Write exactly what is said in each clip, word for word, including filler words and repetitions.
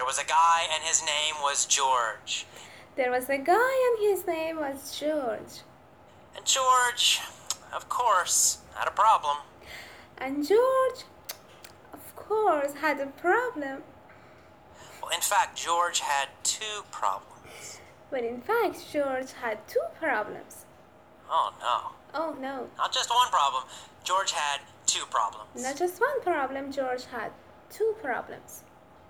There was a guy and his name was George. There was a guy and his name was George. And George, of course, had a problem. And George, of course, had a problem. Well, in fact, George had two problems. But in fact, George had two problems. Oh, no. Oh, no. Not just one problem. George had two problems. Not just one problem, George had two problems.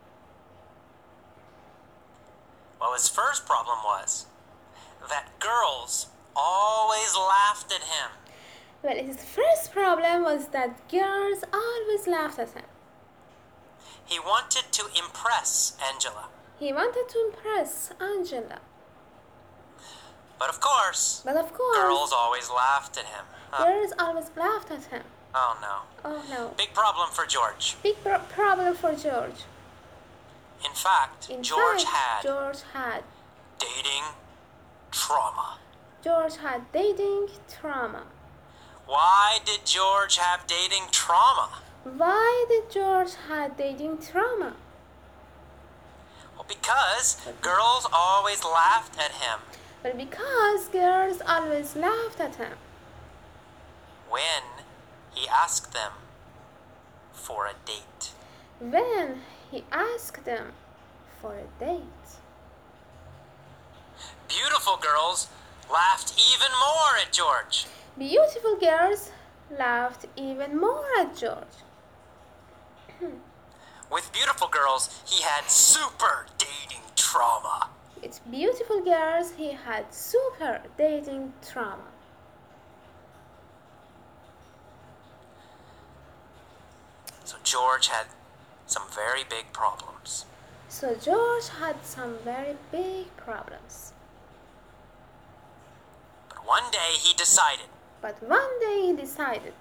Well, his first problem was that girls always laughed at him. Well, his first problem was that girls always laughed at him. He wanted to impress Angela. He wanted to impress Angela. But of course, But of course, girls always laughed at him. Huh? girls always laughed at him. Oh, no. Oh, no. Big problem for George. Big pro- problem for George. In fact, In George fact, had George had dating trauma. George had dating trauma. Why did George have dating trauma? Why did George had dating trauma? Well, because girls always laughed at him Well, because girls always laughed at him when he asked them for a date. when he asked them for a date. Beautiful girls laughed even more at George. Beautiful girls laughed even more at George. With beautiful girls, he had super dating trauma. With beautiful girls, he had super dating trauma. So George had some very big problems. So George had some very big problems. But one day he decided, But one day he decided,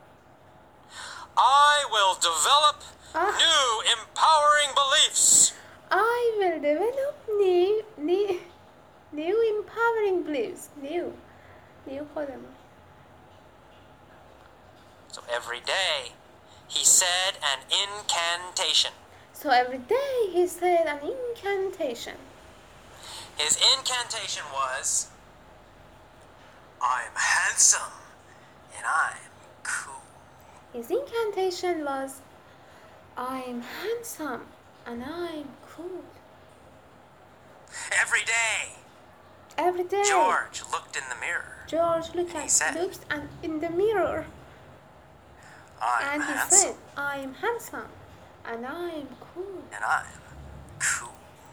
I will develop Ah. new empowering beliefs. I will develop new, new, new empowering beliefs. New, new خودمون. So every day he said an incantation. So every day he said an incantation. His incantation was, I'm handsome and I'm cool. His incantation was, I'm handsome and I'm cool. Every day Every day, George looked in the mirror. George looked And he at, said, looked and in the mirror I'm and he handsome said, I'm handsome and I'm cool. and I'm cool.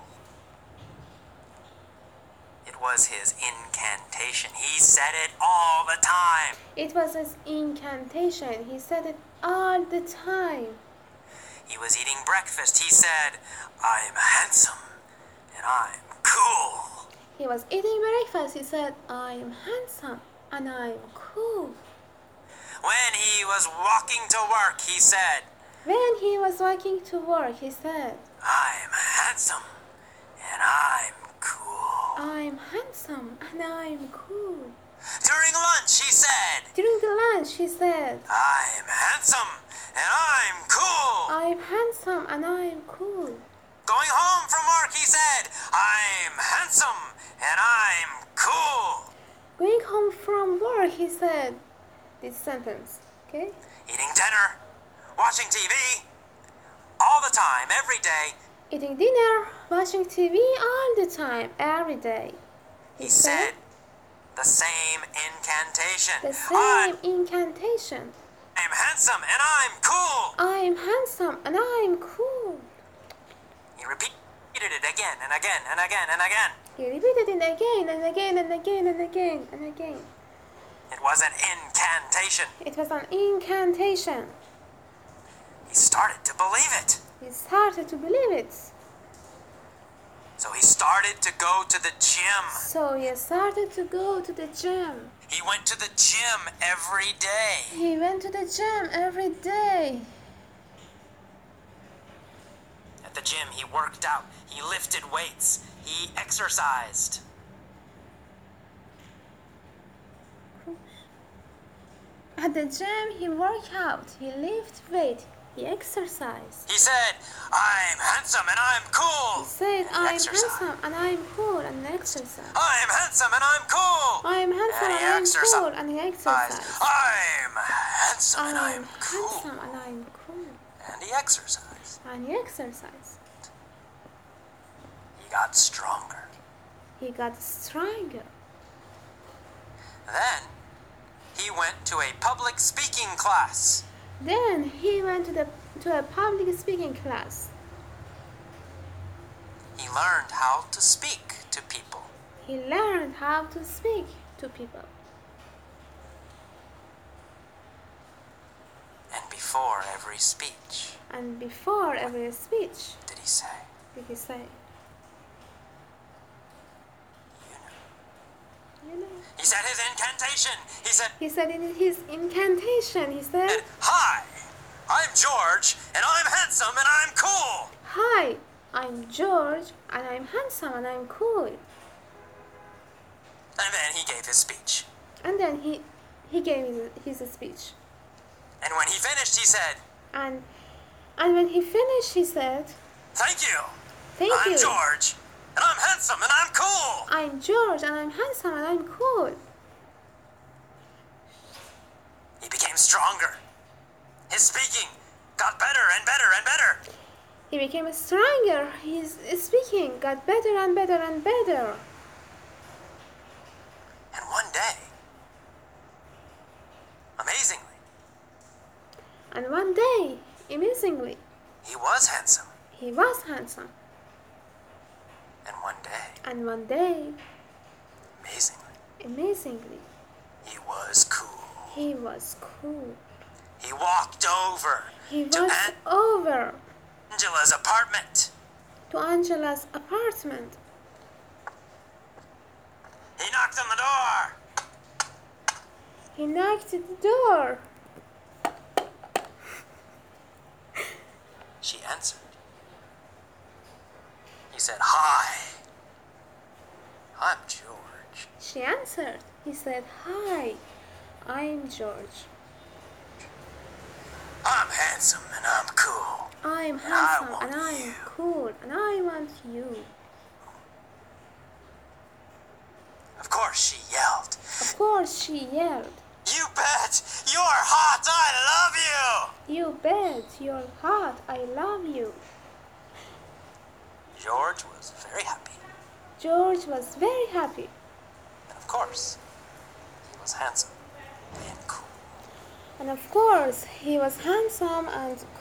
It was his incantation. He said it all the time. It was his incantation. He said it all the time. He was eating breakfast. He said, I'm handsome and I'm cool. He was eating breakfast. He said, I'm handsome and I'm cool. When he was walking to work, he said, When he was walking to work, he said, I'm handsome and I'm cool. I'm handsome and I'm cool. During lunch, he said, During the lunch, he said, I'm handsome and I'm cool. I'm handsome and I'm cool. Going home from work, he said, I'm handsome and I'm cool. Going home from work, he said this sentence, okay? Eating dinner, watching T V, all the time, every day, Eating dinner, watching T V all the time, every day. he said the same incantation. the same I'm incantation. handsome and I'm cool. I'm handsome and I'm cool. He repeated it again and again and again and again. He repeated it again and again and again and again and again. It was an incantation. It was an incantation. He started to believe it. He started to believe it. So he started to go to the gym. So he started to go to the gym. He went to the gym every day. He went to the gym every day. At the gym, he worked out. He lifted weights. He exercised. At the gym, he worked out. He lifted weight. he exercised. He said, I'm handsome and I'm cool. He said, And he I'm exercised. handsome and I'm cool, and exercised. I'm handsome and I'm cool. I'm handsome And and, he I'm exercised. cool, and he exercised. I'm handsome and I'm I'm cool. handsome and I'm cool, And he exercised. and he exercised. He got stronger. He got stronger. Then he went to a public speaking class. Then he went to the to a public speaking class. He learned how to speak to people. He learned how to speak to people. And before every speech, And before every speech, did he say, did he say, you know? you know? He said his incantation. He said, He said in his incantation, he said, hi, I'm George, and I'm handsome and I'm cool. hi, I'm George, and I'm handsome and I'm cool. And then he gave his speech. And then he, he gave his, his speech. And when he finished, he said, And, and when he finished, he said, thank you. thank I'm you. George, and I'm handsome and I'm cool. I'm George, and I'm handsome and I'm cool. He became stronger. His speaking got better and better and better. He became stronger. His speaking got better and better and better. And one day, amazingly, And one day, amazingly, he was handsome. he was handsome. And one day, And one day, amazingly, amazingly, he was cool. he was cool. He walked over He to walked over Angela's apartment. to Angela's apartment. He knocked on the door. He knocked at the door. She answered. He said, hi, I'm George. She answered. He said, hi, I'm George. I'm handsome and I'm cool. I'm And I handsome want and I'm you." cool, and I want you. Of course, she yelled. Of course, she yelled. You bet! You're hot! I love you! You bet, you're hot, I love you. George was very happy. George was very happy. And of course, he was handsome and cool. And of course, he was handsome and